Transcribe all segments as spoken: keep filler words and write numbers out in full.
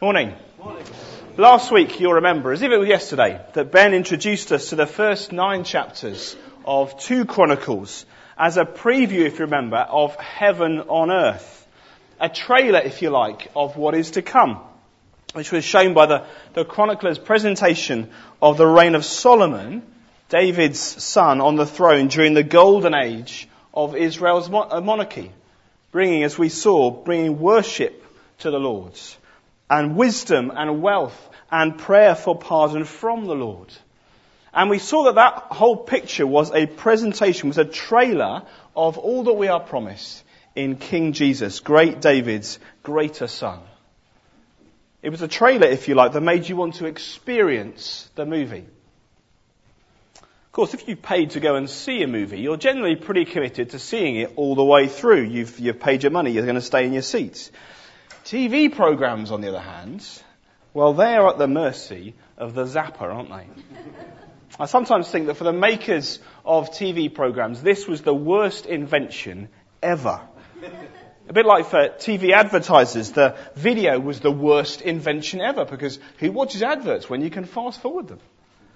Morning. Morning. Last week, you'll remember, as if it was yesterday, that Ben introduced us to the first nine chapters of Second Chronicles as a preview, if you remember, of heaven on earth. A trailer, if you like, of what is to come, which was shown by the, the chronicler's presentation of the reign of Solomon, David's son, on the throne during the golden age of Israel's monarchy, bringing, as we saw, bringing worship to the Lord, and wisdom and wealth and prayer for pardon from the Lord. And we saw that that whole picture was a presentation, was a trailer of all that we are promised in King Jesus, great David's greater son. It was a trailer, if you like, that made you want to experience the movie. Of course, if you paid to go and see a movie, you're generally pretty committed to seeing it all the way through. You've, you've paid your money, you're going to stay in your seats. T V programs, on the other hand, well, they are at the mercy of the zapper, aren't they? I sometimes think that for the makers of T V programs, this was the worst invention ever. A bit like for T V advertisers, the video was the worst invention ever, because who watches adverts when you can fast forward them?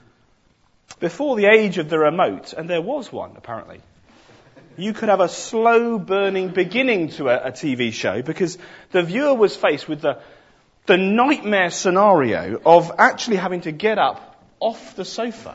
Before the age of the remote, and there was one apparently, you could have a slow burning beginning to a, a T V show, because the viewer was faced with the, the nightmare scenario of actually having to get up off the sofa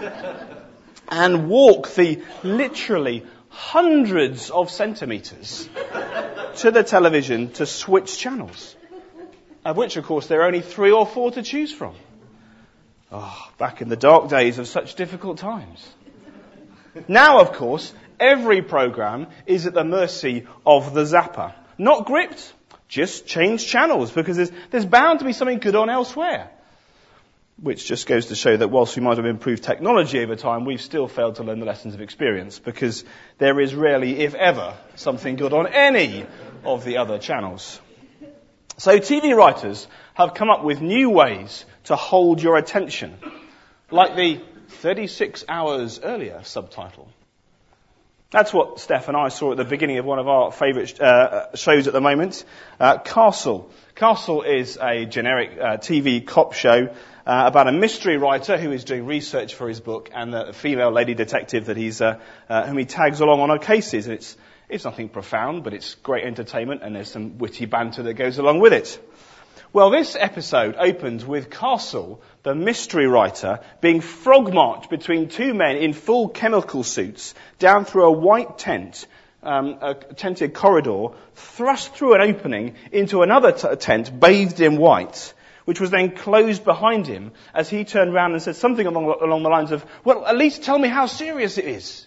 and walk the literally hundreds of centimetres to the television to switch channels, of which, of course, there are only three or four to choose from. Oh, back in the dark days of such difficult times. Now, of course, every programme is at the mercy of the zapper. Not gripped, just change channels, because there's, there's bound to be something good on elsewhere. Which just goes to show that whilst we might have improved technology over time, we've still failed to learn the lessons of experience, because there is rarely, if ever, something good on any of the other channels. So T V writers have come up with new ways to hold your attention, like the thirty-six hours earlier subtitle. That's what Steph and I saw at the beginning of one of our favourite uh, shows at the moment, uh, Castle. Castle is a generic uh, T V cop show uh, about a mystery writer who is doing research for his book, and the female lady detective that he's, uh, uh, whom he tags along on her cases. And it's it's nothing profound, but it's great entertainment, and there's some witty banter that goes along with it. Well, this episode opens with Castle, the mystery writer, being frog-marched between two men in full chemical suits down through a white tent, um, a tented corridor, thrust through an opening into another t- tent bathed in white, which was then closed behind him as he turned round and said something along, along the lines of, "Well, at least tell me how serious it is."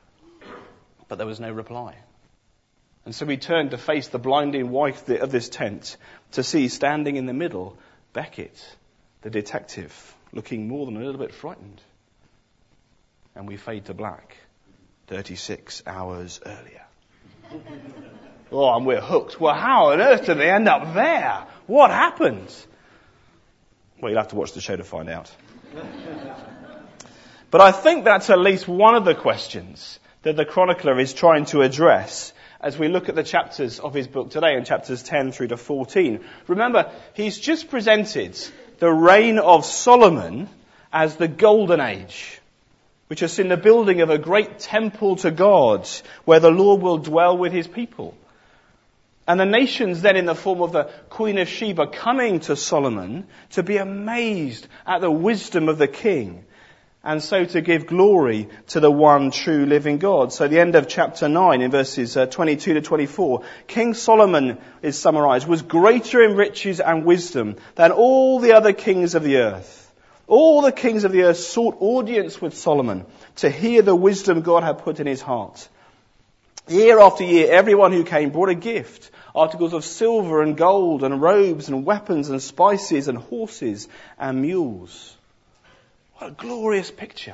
But there was no reply. And so he turned to face the blinding white of this tent to see, standing in the middle, Beckett, the detective, looking more than a little bit frightened. And we fade to black, thirty-six hours earlier. Oh, and we're hooked. Well, how on earth did they end up there? What happened? Well, you'll have to watch the show to find out. But I think that's at least one of the questions that the chronicler is trying to address as we look at the chapters of his book today, in chapters ten through to fourteen. Remember, he's just presented the reign of Solomon as the golden age, which has seen the building of a great temple to God, where the Lord will dwell with his people. And the nations then, in the form of the Queen of Sheba, coming to Solomon to be amazed at the wisdom of the king, and so to give glory to the one true living God. So the end of chapter nine, in verses uh, twenty-two to twenty-four, King Solomon is summarized, was greater in riches and wisdom than all the other kings of the earth. All the kings of the earth sought audience with Solomon to hear the wisdom God had put in his heart. Year after year, everyone who came brought a gift, articles of silver and gold and robes and weapons and spices and horses and mules. What a glorious picture.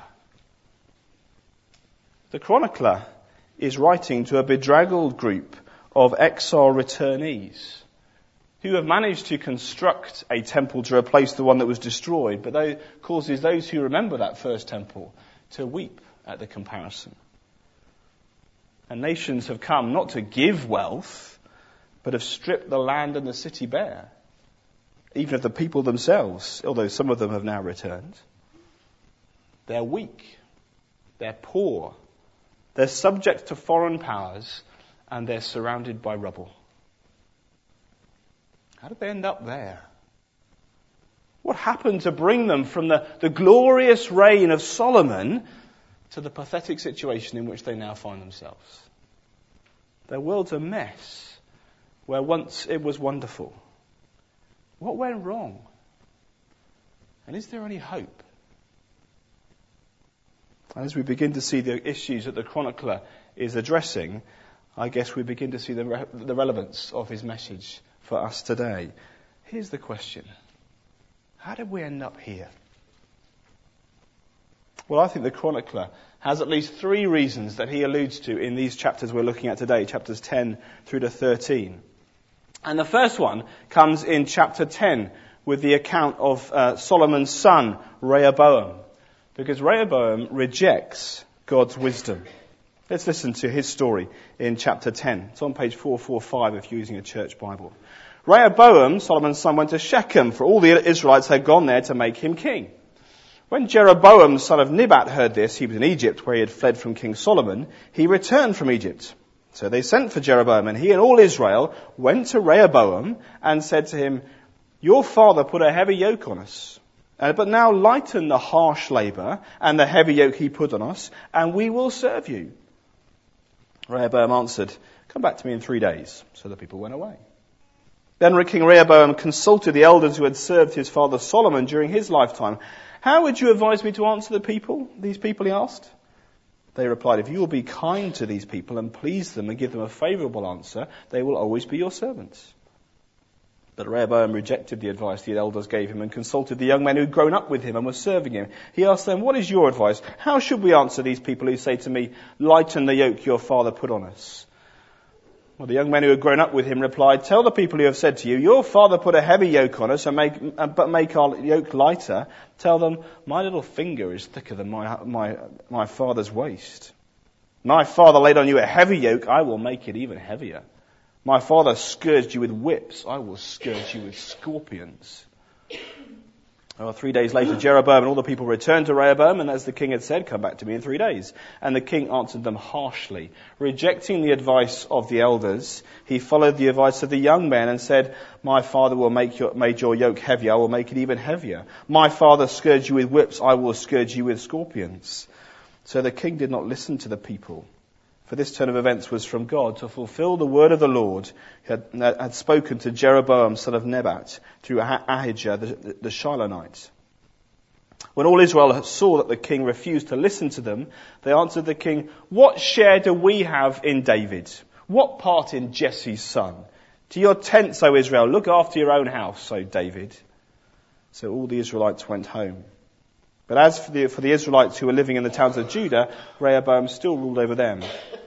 The chronicler is writing to a bedraggled group of exile returnees who have managed to construct a temple to replace the one that was destroyed, but that causes those who remember that first temple to weep at the comparison. And nations have come not to give wealth, but have stripped the land and the city bare. even of the people themselves, although some of them have now returned. They're weak, they're poor, they're subject to foreign powers, and they're surrounded by rubble. How did they end up there? What happened to bring them from the, the glorious reign of Solomon to the pathetic situation in which they now find themselves? Their world's a mess, where once it was wonderful. What went wrong? And is there any hope? And as we begin to see the issues that the chronicler is addressing, I guess we begin to see the, re- the relevance of his message for us today. Here's the question. How did we end up here? Well, I think the chronicler has at least three reasons that he alludes to in these chapters we're looking at today, chapters ten through to thirteen. And the first one comes in chapter ten with the account of uh, Solomon's son, Rehoboam. Because Rehoboam rejects God's wisdom. Let's listen to his story in chapter ten. It's on page four forty-five if you're using a church Bible. Rehoboam, Solomon's son, went to Shechem, for all the Israelites had gone there to make him king. When Jeroboam, son of Nebat, heard this, he was in Egypt, where he had fled from King Solomon, he returned from Egypt. So they sent for Jeroboam, and he and all Israel went to Rehoboam and said to him, "Your father put a heavy yoke on us, uh, but now lighten the harsh labour and the heavy yoke he put on us, and we will serve you." Rehoboam answered, "Come back to me in three days." So the people went away. Then King Rehoboam consulted the elders who had served his father Solomon during his lifetime. "How would you advise me to answer the people?" These people, he asked. They replied, "If you will be kind to these people and please them and give them a favourable answer, they will always be your servants." But Rehoboam rejected the advice the elders gave him and consulted the young men who had grown up with him and were serving him. He asked them, "What is your advice? How should we answer these people who say to me, 'Lighten the yoke your father put on us'?" Well, the young men who had grown up with him replied, "Tell the people who have said to you, 'Your father put a heavy yoke on us, and make, but make our yoke lighter.' Tell them, 'My little finger is thicker than my, my, my father's waist. My father laid on you a heavy yoke, I will make it even heavier. My father scourged you with whips, I will scourge you with scorpions.'" Well, three days later, Jeroboam and all the people returned to Rehoboam, and as the king had said, "Come back to me in three days." And the king answered them harshly. Rejecting the advice of the elders, he followed the advice of the young men and said, "My father will make your, made your yoke heavier, I will make it even heavier. My father scourged you with whips, I will scourge you with scorpions." So the king did not listen to the people. For this turn of events was from God to fulfill the word of the Lord who had, had spoken to Jeroboam, son of Nebat, through Ahijah the, the Shilonite. When all Israel saw that the king refused to listen to them, they answered the king, "What share do we have in David? What part in Jesse's son? To your tents, O Israel, look after your own house, O David." So all the Israelites went home. But as for the, for the Israelites who were living in the towns of Judah, Rehoboam still ruled over them.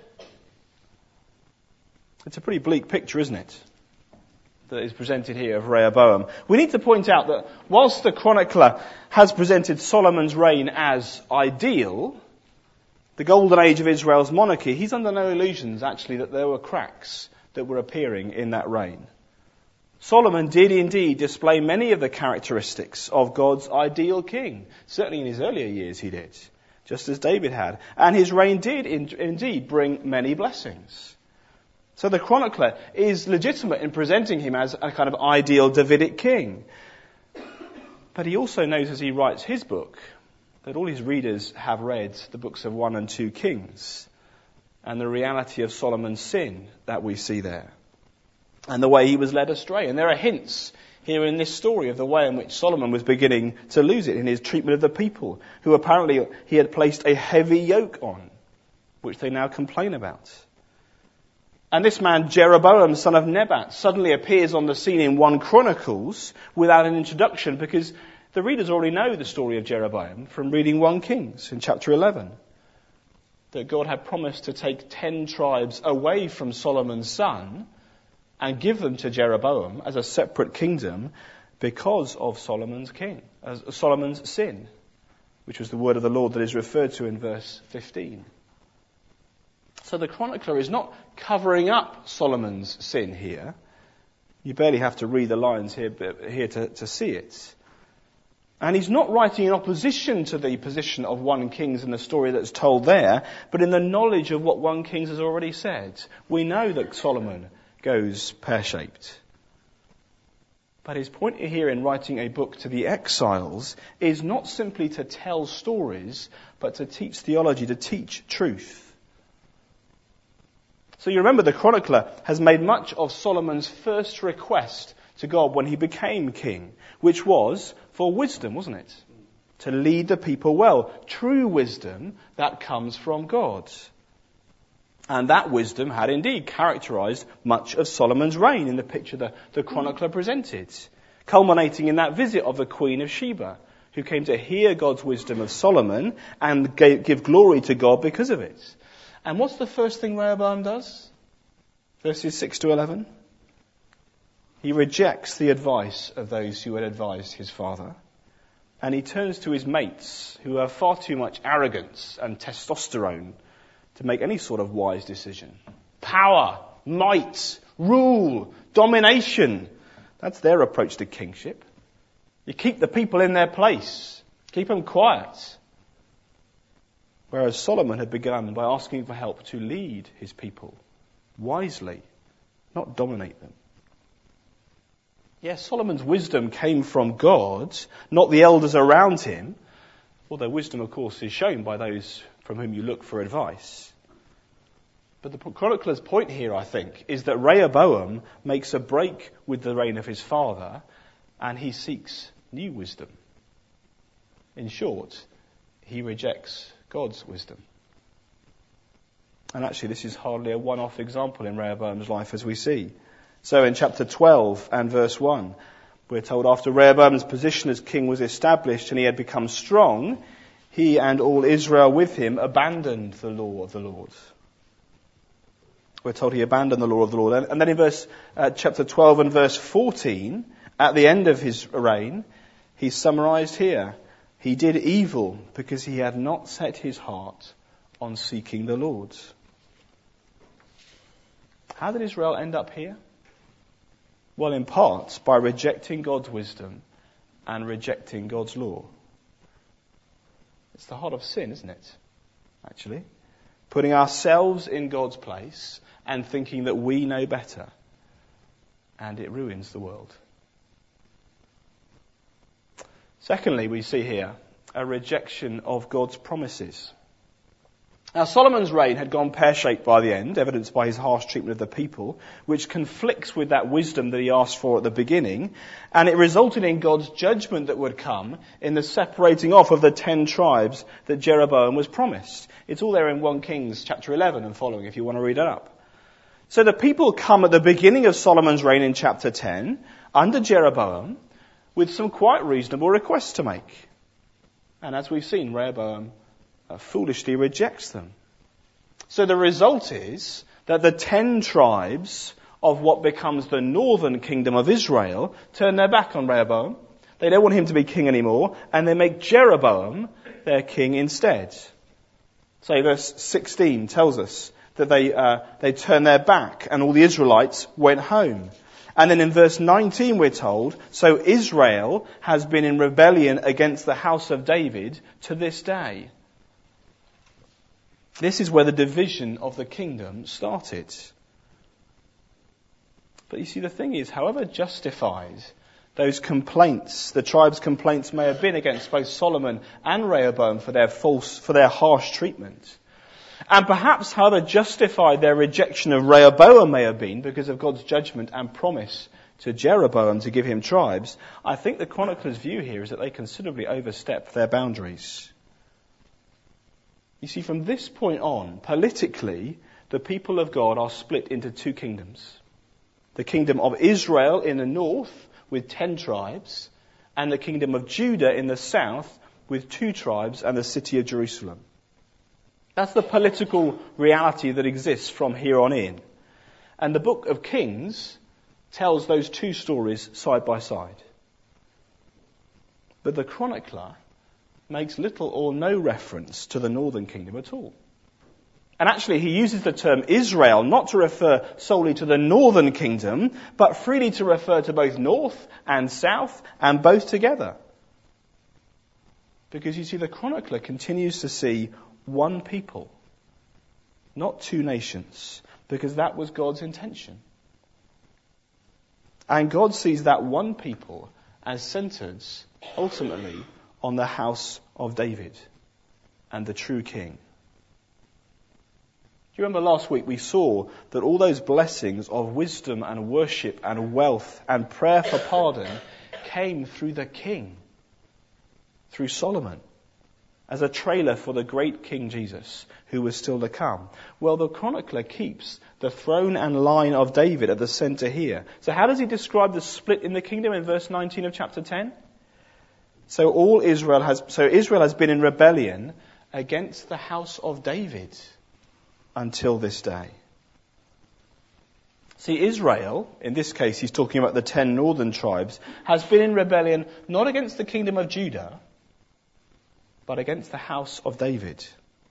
It's a pretty bleak picture, isn't it, that is presented here of Rehoboam. We need to point out that whilst the chronicler has presented Solomon's reign as ideal, the golden age of Israel's monarchy, he's under no illusions actually that there were cracks that were appearing in that reign. Solomon did indeed display many of the characteristics of God's ideal king. Certainly in his earlier years he did, just as David had. And his reign did in, indeed bring many blessings. So the chronicler is legitimate in presenting him as a kind of ideal Davidic king. But he also knows as he writes his book that all his readers have read the books of one and two Kings and the reality of Solomon's sin that we see there and the way he was led astray. And there are hints here in this story of the way in which Solomon was beginning to lose it in his treatment of the people, who apparently he had placed a heavy yoke on, which they now complain about. And this man, Jeroboam, son of Nebat, suddenly appears on the scene in First Chronicles without an introduction, because the readers already know the story of Jeroboam from reading First Kings in chapter eleven. That God had promised to take ten tribes away from Solomon's son and give them to Jeroboam as a separate kingdom because of Solomon's king, as Solomon's sin, which was the word of the Lord that is referred to in verse fifteen. So the chronicler is not covering up Solomon's sin here, You barely have to read the lines here, here to, to see it. And he's not writing in opposition to the position of First Kings in the story that's told there, but in the knowledge of what First Kings has already said. We know that Solomon goes pear-shaped. But his point here in writing a book to the exiles is not simply to tell stories, but to teach theology, to teach truth. So you remember the chronicler has made much of Solomon's first request to God when he became king, which was for wisdom, wasn't it? To lead the people well. True wisdom that comes from God. And that wisdom had indeed characterized much of Solomon's reign in the picture the, the chronicler presented, culminating in that visit of the Queen of Sheba, who came to hear God's wisdom of Solomon and gave, give glory to God because of it. And what's the first thing Rehoboam does? Verses six to eleven. He rejects the advice of those who had advised his father. And he turns to his mates, who have far too much arrogance and testosterone to make any sort of wise decision. Power, might, rule, domination. That's their approach to kingship. You keep the people in their place. Keep them quiet. Whereas Solomon had begun by asking for help to lead his people wisely, not dominate them. Yes, Solomon's wisdom came from God, not the elders around him, although wisdom, of course, is shown by those from whom you look for advice. But the chronicler's point here, I think, is that Rehoboam makes a break with the reign of his father, and he seeks new wisdom. In short, he rejects God's wisdom. And actually, this is hardly a one-off example in Rehoboam's life, as we see. So in chapter twelve and verse one, we're told after Rehoboam's position as king was established and he had become strong, he and all Israel with him abandoned the law of the Lord. We're told he abandoned the law of the Lord. And then in verse uh, chapter twelve and verse fourteen, at the end of his reign, he's summarized here. He did evil because he had not set his heart on seeking the Lord. How did Israel end up here? Well, in part, by rejecting God's wisdom and rejecting God's law. It's the heart of sin, isn't it? Actually. Putting ourselves in God's place and thinking that we know better. And it ruins the world. Secondly, we see here a rejection of God's promises. Now, Solomon's reign had gone pear-shaped by the end, evidenced by his harsh treatment of the people, which conflicts with that wisdom that he asked for at the beginning, and it resulted in God's judgment that would come in the separating off of the ten tribes that Jeroboam was promised. It's all there in First Kings chapter eleven and following, if you want to read it up. So the people come at the beginning of Solomon's reign in chapter ten, under Jeroboam, with some quite reasonable requests to make. And as we've seen, Rehoboam uh, foolishly rejects them. So the result is that the ten tribes of what becomes the northern kingdom of Israel turn their back on Rehoboam. They don't want him to be king anymore, and they make Jeroboam their king instead. So verse sixteen tells us that they uh, they turned their back, and all the Israelites went home. And then in verse nineteen we're told, so Israel has been in rebellion against the house of David to this day. This is where the division of the kingdom started. But you see, the thing is, however justified those complaints, the tribes' complaints may have been against both Solomon and Rehoboam for their false, for their harsh treatment, and perhaps however justified their rejection of Rehoboam may have been because of God's judgment and promise to Jeroboam to give him tribes, I think the chronicler's view here is that they considerably overstepped their boundaries. You see, from this point on, politically, the people of God are split into two kingdoms. The kingdom of Israel in the north with ten tribes, and the kingdom of Judah in the south with two tribes and the city of Jerusalem. That's the political reality that exists from here on in. And the book of Kings tells those two stories side by side. But the chronicler makes little or no reference to the northern kingdom at all. And actually he uses the term Israel not to refer solely to the northern kingdom, but freely to refer to both north and south and both together. Because you see, the chronicler continues to see one people, not two nations, because that was God's intention. And God sees that one people as centered ultimately on the house of David and the true king. Do you remember last week we saw that all those blessings of wisdom and worship and wealth and prayer for pardon came through the king, through Solomon, as a trailer for the great King Jesus who was still to come? Well, the chronicler keeps the throne and line of David at the center here. So how does he describe the split in the kingdom in verse nineteen of chapter ten? So all Israel has, so Israel has been in rebellion against the house of David until this day. See, Israel, in this case he's talking about the ten northern tribes, has been in rebellion not against the kingdom of Judah, but against the house of David.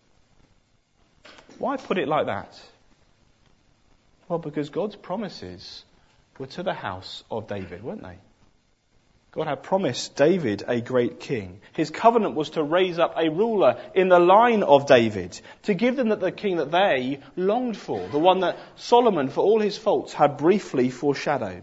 Why put it like that? Well, because God's promises were to the house of David, weren't they? God had promised David a great king. His covenant was to raise up a ruler in the line of David, to give them the king that they longed for, the one that Solomon, for all his faults, had briefly foreshadowed.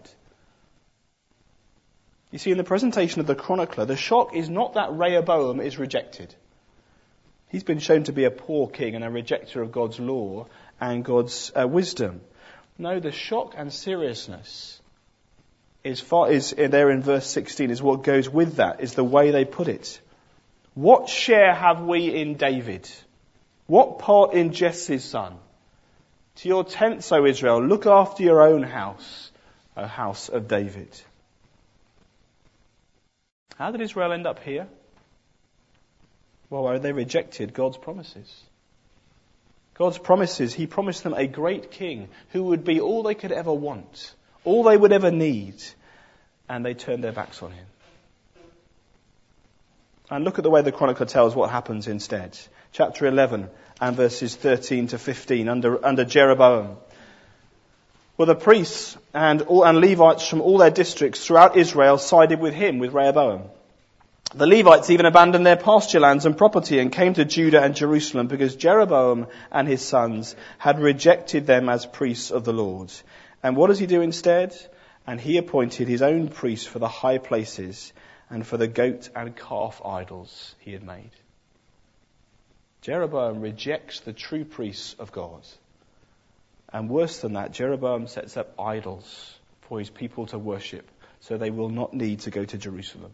You see, in the presentation of the chronicler, the shock is not that Rehoboam is rejected. He's been shown to be a poor king and a rejecter of God's law and God's uh, wisdom. No, the shock and seriousness is, far, is there in verse sixteen, is what goes with that, is the way they put it. What share have we in David? What part in Jesse's son? To your tents, O Israel, look after your own house, O house of David. How did Israel end up here? Well, they rejected God's promises. God's promises, he promised them a great king who would be all they could ever want, all they would ever need, and they turned their backs on him. And look at the way the chronicler tells what happens instead. Chapter eleven and verses thirteen to fifteen under, under Jeroboam. Well, the priests and, all, and Levites from all their districts throughout Israel sided with him, with Rehoboam. The Levites even abandoned their pasture lands and property and came to Judah and Jerusalem because Jeroboam and his sons had rejected them as priests of the Lord. And what does he do instead? And he appointed his own priests for the high places and for the goat and calf idols he had made. Jeroboam rejects the true priests of God. And worse than that, Jeroboam sets up idols for his people to worship so they will not need to go to Jerusalem.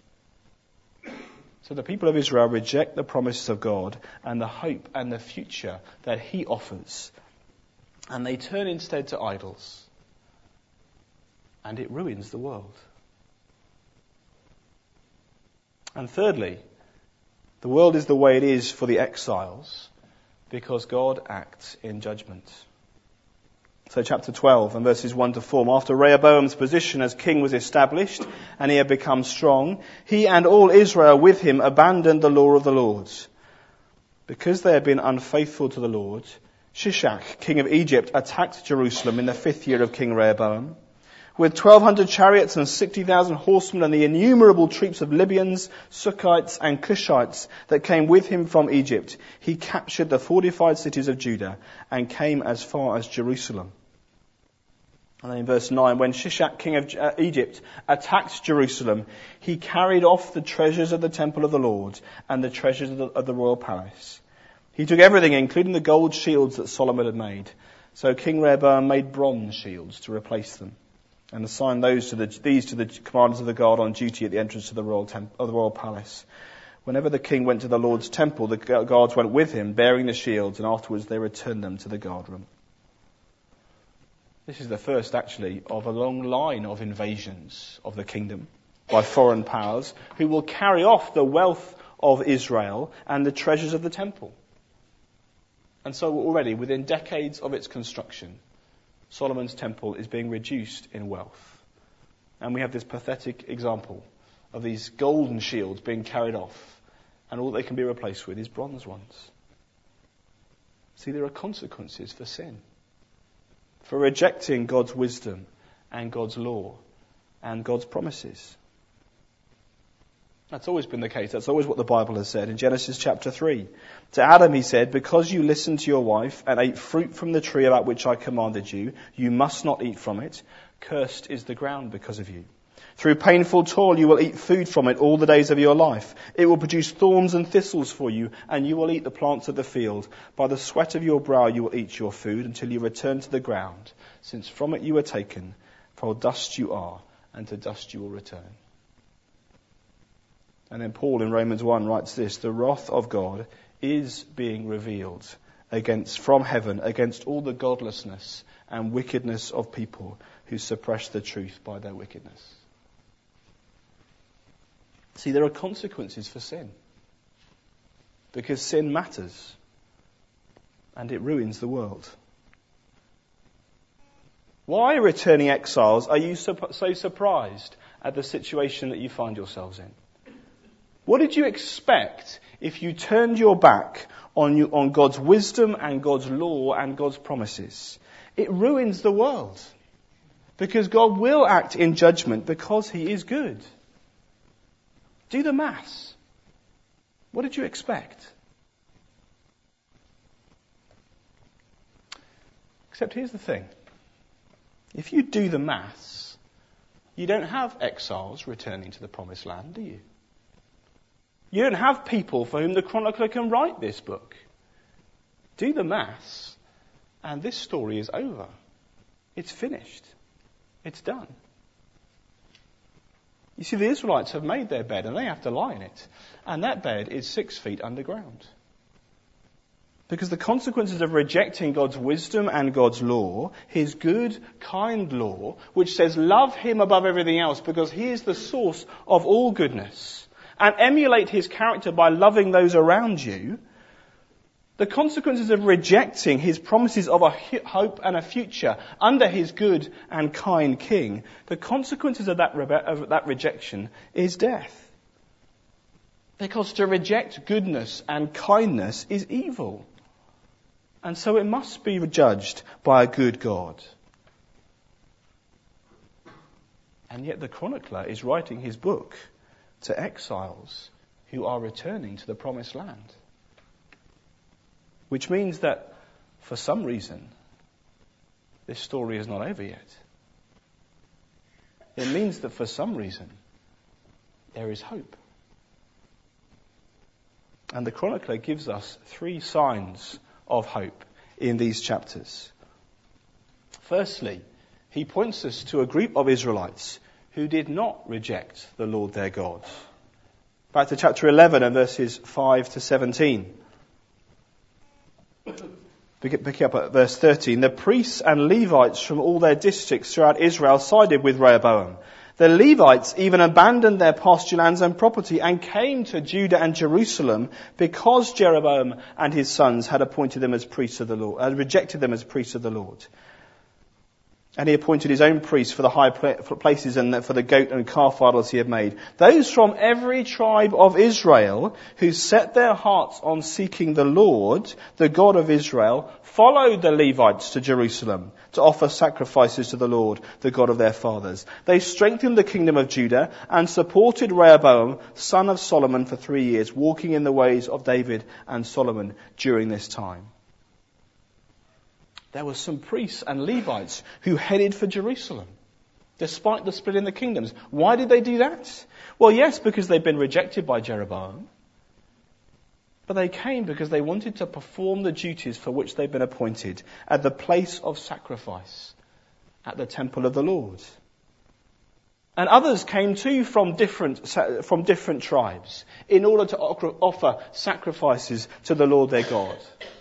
So the people of Israel reject the promises of God and the hope and the future that he offers. And they turn instead to idols. And it ruins the world. And thirdly, the world is the way it is for the exiles because God acts in judgment. So chapter twelve and verses one to four. After Rehoboam's position as king was established and he had become strong, he and all Israel with him abandoned the law of the Lord. Because they had been unfaithful to the Lord, Shishak, king of Egypt, attacked Jerusalem in the fifth year of King Rehoboam. With twelve hundred chariots and sixty thousand horsemen and the innumerable troops of Libyans, Sukkites and Cushites that came with him from Egypt, he captured the fortified cities of Judah and came as far as Jerusalem. And then in verse nine, when Shishak, king of Egypt, attacked Jerusalem, he carried off the treasures of the temple of the Lord and the treasures of the, of the royal palace. He took everything, including the gold shields that Solomon had made. So King Rehoboam made bronze shields to replace them, and assigned those to the, these to the commanders of the guard on duty at the entrance to the royal, temp, of the royal palace. Whenever the king went to the Lord's temple, the guards went with him, bearing the shields, and afterwards they returned them to the guard room. This is the first, actually, of a long line of invasions of the kingdom by foreign powers who will carry off the wealth of Israel and the treasures of the temple. And so already, within decades of its construction, Solomon's temple is being reduced in wealth. And we have this pathetic example of these golden shields being carried off, and all they can be replaced with is bronze ones. See, there are consequences for sin, for rejecting God's wisdom and God's law and God's promises. That's always been the case. That's always what the Bible has said. In Genesis chapter three, to Adam he said, because you listened to your wife and ate fruit from the tree about which I commanded you, you must not eat from it. Cursed is the ground because of you. Through painful toil you will eat food from it all the days of your life. It will produce thorns and thistles for you, and you will eat the plants of the field. By the sweat of your brow you will eat your food until you return to the ground, since from it you were taken, for dust you are, and to dust you will return. And then Paul in Romans one writes this, the wrath of God is being revealed against, from heaven against all the godlessness and wickedness of people who suppress the truth by their wickedness. See, there are consequences for sin. Because sin matters. And it ruins the world. Why, returning exiles, are you so, so surprised at the situation that you find yourselves in? What did you expect if you turned your back on, you, on God's wisdom and God's law and God's promises? It ruins the world. Because God will act in judgment because he is good. Do the maths. What did you expect? Except here's the thing. If you do the maths, you don't have exiles returning to the promised land, do you? You don't have people for whom the chronicler can write this book. Do the maths, and this story is over. It's finished. It's done. You see, the Israelites have made their bed, and they have to lie in it. And that bed is six feet underground. Because the consequences of rejecting God's wisdom and God's law, his good, kind law, which says love him above everything else because he is the source of all goodness, and emulate his character by loving those around you, the consequences of rejecting his promises of a hope and a future under his good and kind king, the consequences of that, rebe- of that rejection is death. Because to reject goodness and kindness is evil. And so it must be judged by a good God. And yet the chronicler is writing his book to exiles who are returning to the promised land. Which means that, for some reason, this story is not over yet. It means that for some reason, there is hope. And the chronicler gives us three signs of hope in these chapters. Firstly, he points us to a group of Israelites who did not reject the Lord their God. Back to chapter eleven and verses five to seventeen. Picking up at verse thirteen. The priests and Levites from all their districts throughout Israel sided with Rehoboam. The Levites even abandoned their pasture lands and property and came to Judah and Jerusalem because Jeroboam and his sons had appointed them as priests of the Lord, had rejected them as priests of the Lord. And he appointed his own priests for the high places and for the goat and calf idols he had made. Those from every tribe of Israel who set their hearts on seeking the Lord, the God of Israel, followed the Levites to Jerusalem to offer sacrifices to the Lord, the God of their fathers. They strengthened the kingdom of Judah and supported Rehoboam, son of Solomon, for three years, walking in the ways of David and Solomon during this time. There were some priests and Levites who headed for Jerusalem, despite the split in the kingdoms. Why did they do that? Well, yes, because they'd been rejected by Jeroboam. But they came because they wanted to perform the duties for which they'd been appointed at the place of sacrifice, at the temple of the Lord. And others came too from different, from different tribes in order to offer sacrifices to the Lord their God.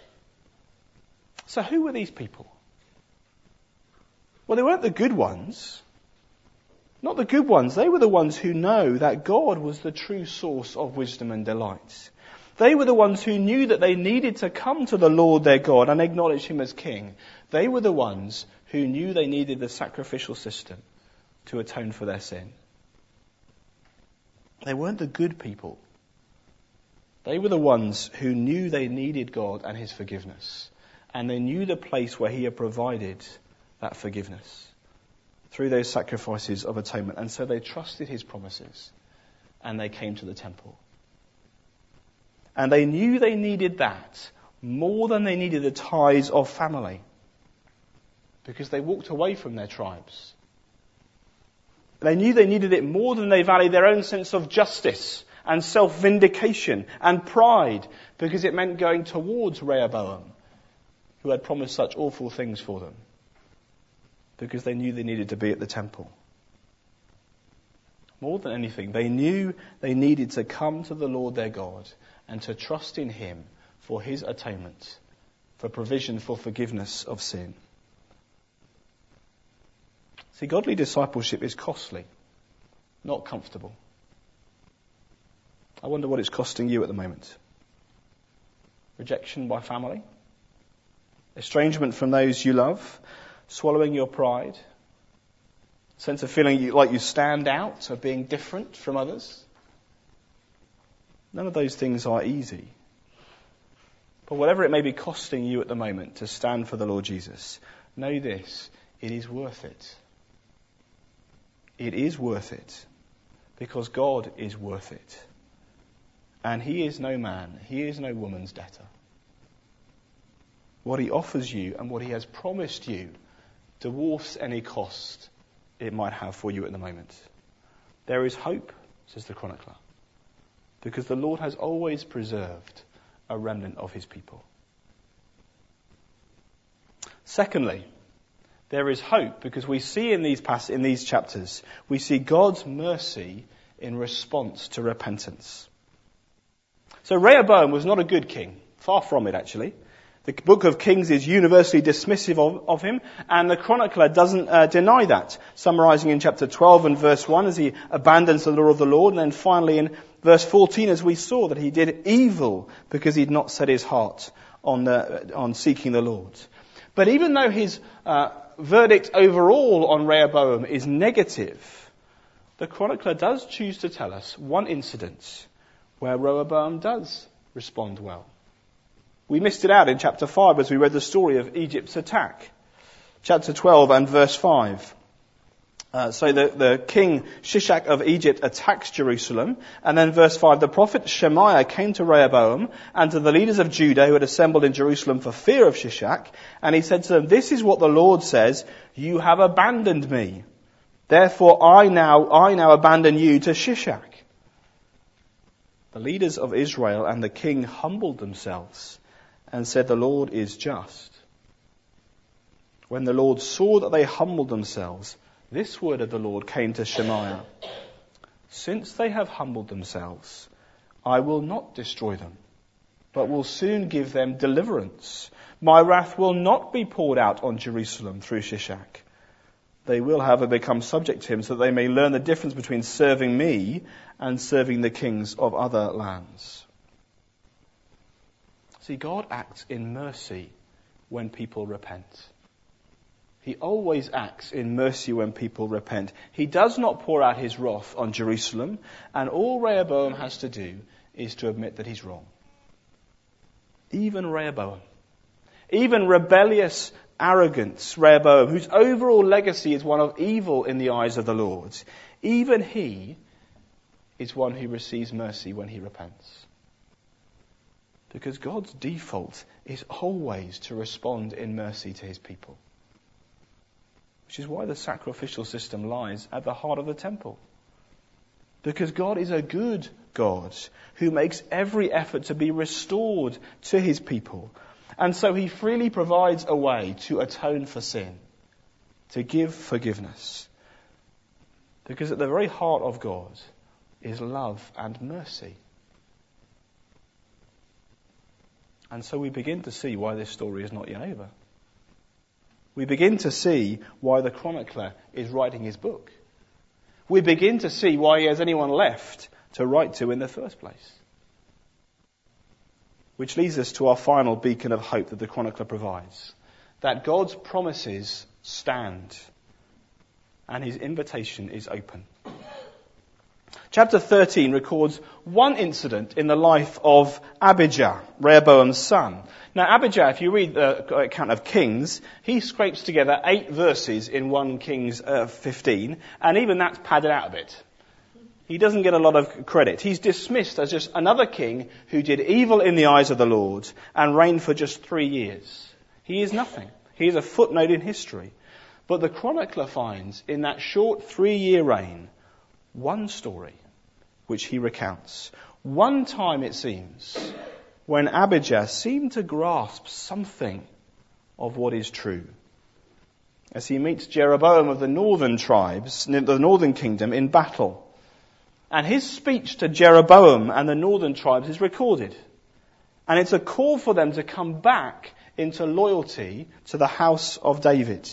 So who were these people? Well, they weren't the good ones. Not the good ones. They were the ones who know that God was the true source of wisdom and delight. They were the ones who knew that they needed to come to the Lord their God and acknowledge him as king. They were the ones who knew they needed the sacrificial system to atone for their sin. They weren't the good people. They were the ones who knew they needed God and his forgiveness. And they knew the place where he had provided that forgiveness through those sacrifices of atonement. And so they trusted his promises and they came to the temple. And they knew they needed that more than they needed the ties of family, because they walked away from their tribes. They knew they needed it more than they valued their own sense of justice and self-vindication and pride, because it meant going towards Rehoboam, who had promised such awful things for them, because they knew they needed to be at the temple. More than anything, they knew they needed to come to the Lord their God and to trust in him for his atonement, for provision for forgiveness of sin. See, godly discipleship is costly, not comfortable. I wonder what it's costing you at the moment. Rejection by family, estrangement from those you love, swallowing your pride, sense of feeling you, like you stand out, of being different from others. None of those things are easy. But whatever it may be costing you at the moment to stand for the Lord Jesus, know this, it is worth it. It is worth it, because God is worth it. And he is no man, he is no woman's debtor. What he offers you and what he has promised you dwarfs any cost it might have for you at the moment. There is hope, says the chronicler, because the Lord has always preserved a remnant of his people. Secondly, there is hope because we see in these pass- in these chapters, we see God's mercy in response to repentance. So Rehoboam was not a good king. Far from it, actually. The book of Kings is universally dismissive of, of him, and the chronicler doesn't uh, deny that, summarizing in chapter twelve and verse one as he abandons the law of the Lord, and then finally in verse fourteen as we saw that he did evil because he'd not set his heart on, the, on seeking the Lord. But even though his uh, verdict overall on Rehoboam is negative, the chronicler does choose to tell us one incident where Rehoboam does respond well. We missed it out in chapter five as we read the story of Egypt's attack. Chapter twelve and verse five. Uh, so the, the king Shishak of Egypt attacks Jerusalem. And then verse five, the prophet Shemaiah came to Rehoboam and to the leaders of Judah who had assembled in Jerusalem for fear of Shishak. And he said to them, this is what the Lord says, you have abandoned me. Therefore I now, I now abandon you to Shishak. The leaders of Israel and the king humbled themselves and said, the Lord is just. When the Lord saw that they humbled themselves, this word of the Lord came to Shemaiah. Since they have humbled themselves, I will not destroy them, but will soon give them deliverance. My wrath will not be poured out on Jerusalem through Shishak. They will, however, become subject to him so that they may learn the difference between serving me and serving the kings of other lands. See, God acts in mercy when people repent. He always acts in mercy when people repent. He does not pour out his wrath on Jerusalem, and all Rehoboam has to do is to admit that he's wrong. Even Rehoboam, even rebellious, arrogant Rehoboam, whose overall legacy is one of evil in the eyes of the Lord, even he is one who receives mercy when he repents. Because God's default is always to respond in mercy to his people. Which is why the sacrificial system lies at the heart of the temple. Because God is a good God who makes every effort to be restored to his people. And so he freely provides a way to atone for sin, to give forgiveness. Because at the very heart of God is love and mercy. And so we begin to see why this story is not yet over. We begin to see why the chronicler is writing his book. We begin to see why he has anyone left to write to in the first place. Which leads us to our final beacon of hope that the chronicler provides. That God's promises stand and his invitation is open. Chapter thirteen records one incident in the life of Abijah, Rehoboam's son. Now Abijah, if you read the account of Kings, he scrapes together eight verses in First Kings uh, fifteen, and even that's padded out a bit. He doesn't get a lot of credit. He's dismissed as just another king who did evil in the eyes of the Lord and reigned for just three years. He is nothing. He is a footnote in history. But the chronicler finds in that short three-year reign one story which he recounts. One time, it seems, when Abijah seemed to grasp something of what is true. As he meets Jeroboam of the northern tribes, the northern kingdom, in battle. And his speech to Jeroboam and the northern tribes is recorded. And it's a call for them to come back into loyalty to the house of David.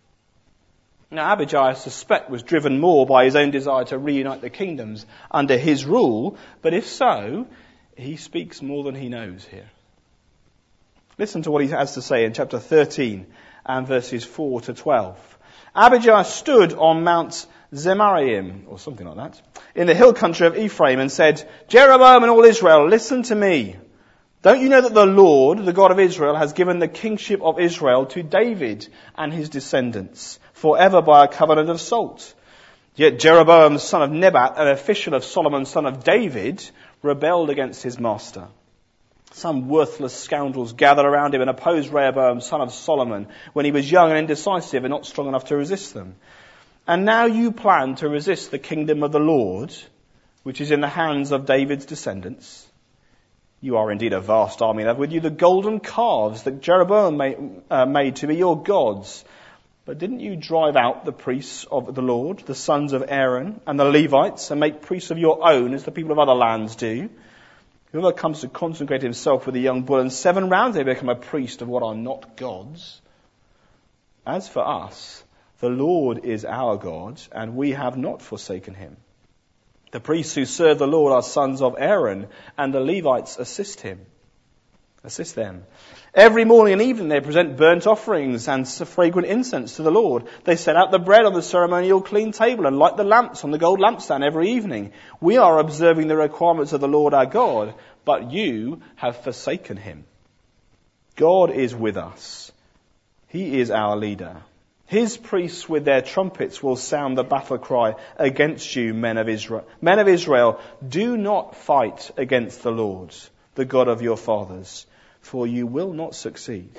Now Abijah, I suspect, was driven more by his own desire to reunite the kingdoms under his rule, but if so, he speaks more than he knows here. Listen to what he has to say in chapter thirteen and verses four to twelve. Abijah stood on Mount Zemaraim, or something like that, in the hill country of Ephraim and said, Jeroboam and all Israel, listen to me. Don't you know that the Lord, the God of Israel, has given the kingship of Israel to David and his descendants forever by a covenant of salt? Yet Jeroboam, son of Nebat, an official of Solomon, son of David, rebelled against his master. Some worthless scoundrels gathered around him and opposed Rehoboam, son of Solomon, when he was young and indecisive and not strong enough to resist them. And now you plan to resist the kingdom of the Lord, which is in the hands of David's descendants. You are indeed a vast army, and have with you the golden calves that Jeroboam made, uh, made to be your gods. But didn't you drive out the priests of the Lord, the sons of Aaron, and the Levites, and make priests of your own, as the people of other lands do? Whoever comes to consecrate himself with a young bull, and seven rounds they become a priest of what are not gods. As for us, the Lord is our God, and we have not forsaken him. The priests who serve the Lord are sons of Aaron, and the Levites assist him. Assist them. Every morning and evening they present burnt offerings and fragrant incense to the Lord. They set out the bread on the ceremonial clean table and light the lamps on the gold lampstand every evening. We are observing the requirements of the Lord our God, but you have forsaken him. God is with us. He is our leader. His priests with their trumpets will sound the battle cry against you, men of Israel. Men of Israel, do not fight against the Lord, the God of your fathers, for you will not succeed.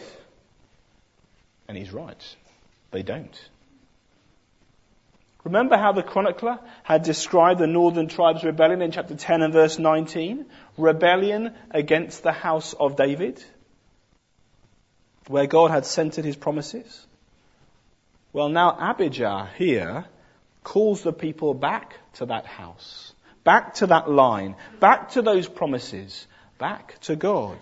And he's right. They don't. Remember how the chronicler had described the northern tribes' rebellion in chapter ten and verse nineteen? Rebellion against the house of David, where God had centered his promises. Well, now Abijah here calls the people back to that house, back to that line, back to those promises, back to God.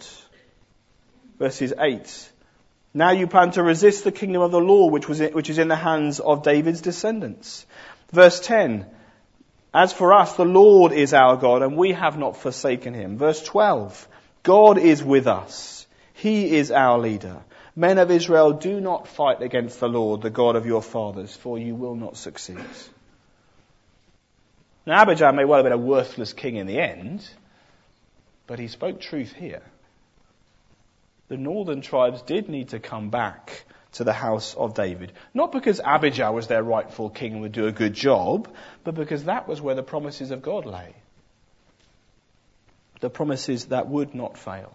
Verses eight. Now you plan to resist the kingdom of the Lord, which was which is in the hands of David's descendants. Verse ten. As for us, the Lord is our God, and we have not forsaken him. Verse twelve. God is with us. He is our leader. Men of Israel, do not fight against the Lord, the God of your fathers, for you will not succeed. Now Abijah may well have been a worthless king in the end, but he spoke truth here. The northern tribes did need to come back to the house of David. Not because Abijah was their rightful king and would do a good job, but because that was where the promises of God lay. The promises that would not fail.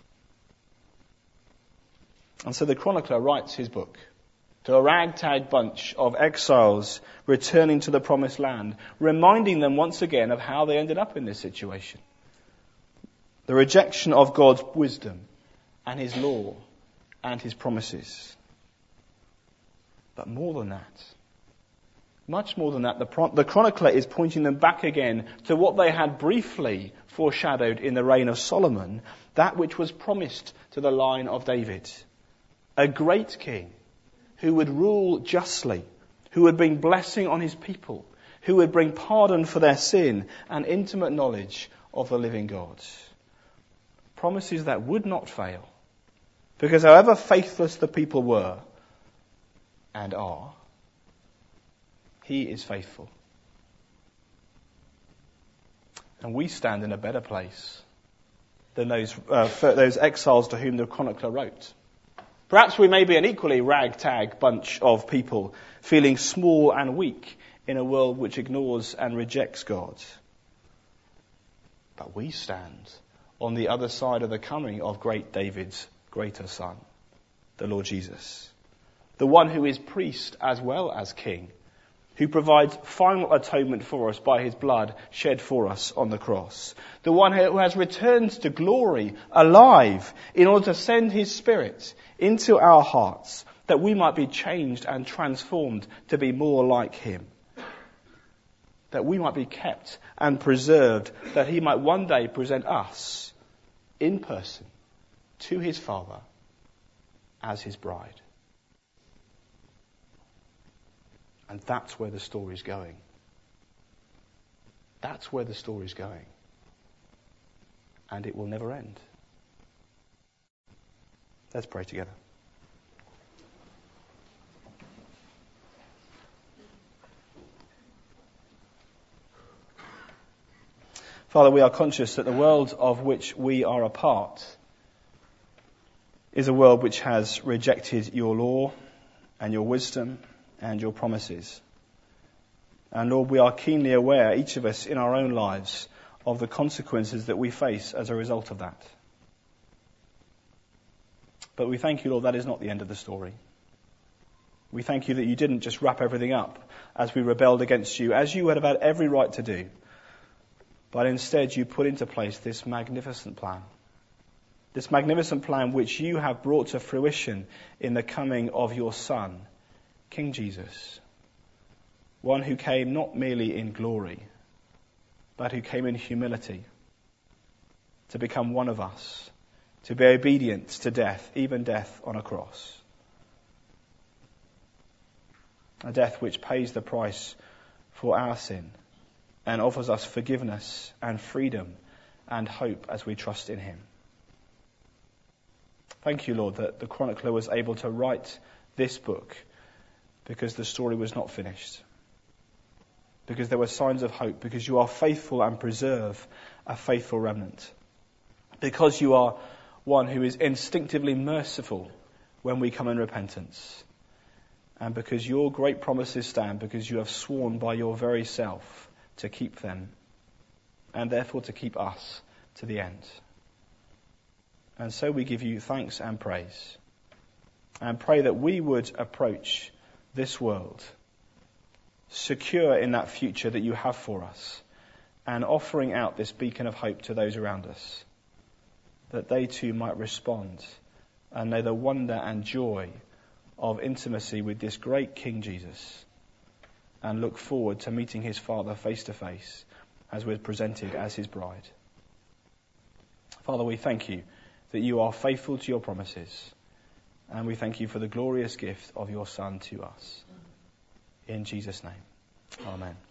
And so the chronicler writes his book to a ragtag bunch of exiles returning to the promised land, reminding them once again of how they ended up in this situation. The rejection of God's wisdom and his law and his promises. But more than that, much more than that, the, pro- the chronicler is pointing them back again to what they had briefly foreshadowed in the reign of Solomon, that which was promised to the line of David. A great king who would rule justly, who would bring blessing on his people, who would bring pardon for their sin and intimate knowledge of the living God. Promises that would not fail. Because however faithless the people were and are, he is faithful. And we stand in a better place than those, uh, those exiles to whom the chronicler wrote. Perhaps we may be an equally ragtag bunch of people, feeling small and weak in a world which ignores and rejects God. But we stand on the other side of the coming of great David's greater son, the Lord Jesus, the one who is priest as well as king, who provides final atonement for us by his blood shed for us on the cross, the one who has returned to glory alive in order to send his Spirit into our hearts that we might be changed and transformed to be more like him, that we might be kept and preserved, that he might one day present us in person to his Father as his bride. And that's where the story's going. That's where the story's going. And it will never end. Let's pray together. Father, we are conscious that the world of which we are a part is a world which has rejected your law and your wisdom and your promises. And Lord, we are keenly aware, each of us in our own lives, of the consequences that we face as a result of that. But we thank you, Lord, that is not the end of the story. We thank you that you didn't just wrap everything up as we rebelled against you, as you would have had every right to do. But instead you put into place this magnificent plan. This magnificent plan which you have brought to fruition in the coming of your Son, King Jesus. One who came not merely in glory, but who came in humility to become one of us, to be obedient to death, even death on a cross. A death which pays the price for our sin and offers us forgiveness and freedom and hope as we trust in him. Thank you, Lord, that the chronicler was able to write this book because the story was not finished, because there were signs of hope, because you are faithful and preserve a faithful remnant, because you are one who is instinctively merciful when we come in repentance, and because your great promises stand, because you have sworn by your very self to keep them, and therefore to keep us to the end. And so we give you thanks and praise, and pray that we would approach this world secure in that future that you have for us, and offering out this beacon of hope to those around us, that they too might respond and know the wonder and joy of intimacy with this great King Jesus, and look forward to meeting his Father face to face as we're presented as his bride. Father, we thank you that you are faithful to your promises, and we thank you for the glorious gift of your Son to us. In Jesus' name, amen.